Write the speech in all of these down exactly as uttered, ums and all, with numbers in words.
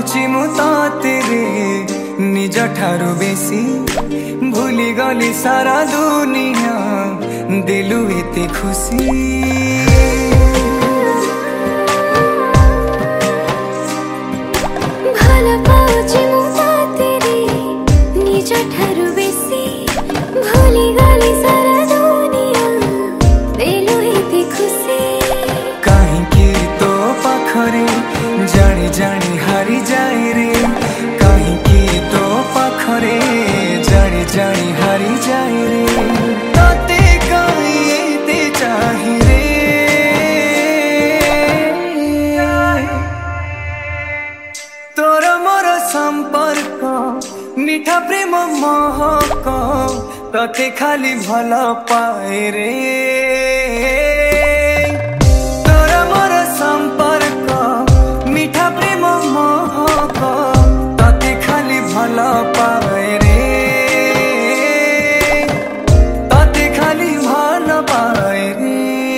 पाउची मु तेरे निज ठारू बेसी भूली गली सारा दुनिया दिलु एते खुशी भल पाउची मु तेरे निज ठारू बेसी भूली गली सारा दुनिया दिलु एते खुशी कहीं तो पाखरे जानी जानी हारी जाए रे कहीं तो पाखरे जानी जानी हारी जाए रे ताते कहीं एते चाही रे तोर मोर संपर्क मीठा प्रेम महक तते खाली भल पाए रे तोर मोर संपर्क मीठा प्रेम महक तते खाली भल पाए रे तते खाली भल पाए रे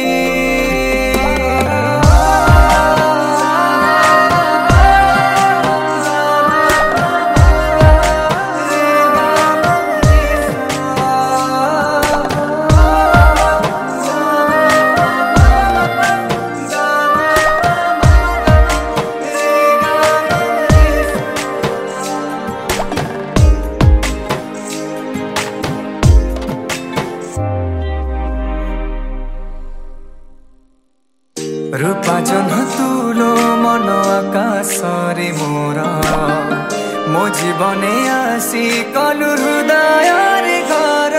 रूपा जन तुलो मन आकाश रे मोर मो जीवने आसी कलु हृदय रे घर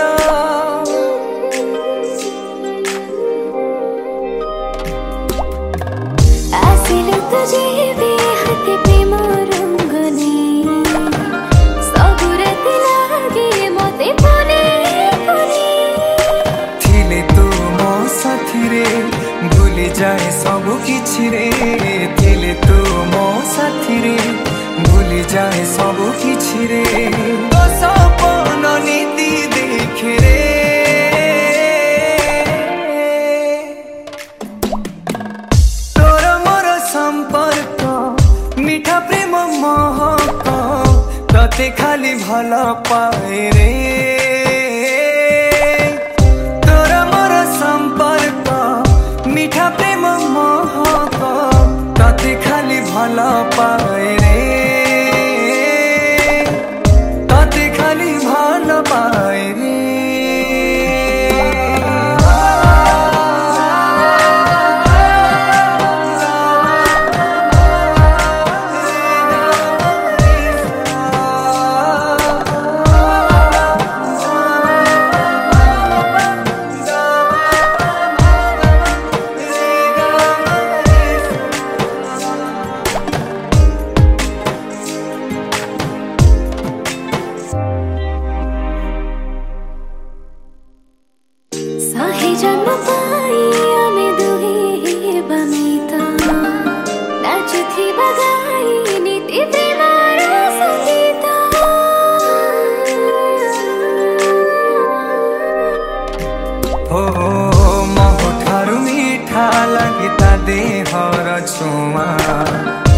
आसिलु तुझे हाथे प्रेम रंगने सबु राति लागे मते पने पने थिले तू मो साथी रे भूली जाए सबु किछि रे थिले तू मो साथी रे भूली जाए सबु किछि रे तो सपन नीति देखे रे तोर मोर संपर्क मीठा प्रेम महक तते खाली भल पाए रे तोर मोर संपर्क मीठा प्रेम महक तते खाली भल पाए रे तते खाली भल पाए रे सहे जन्म पाई आमे दुहे बमिता नाचुथी बगाई नीति प्रेमार संगीत हो महो ठारू मीठा लगिता देहर छुआ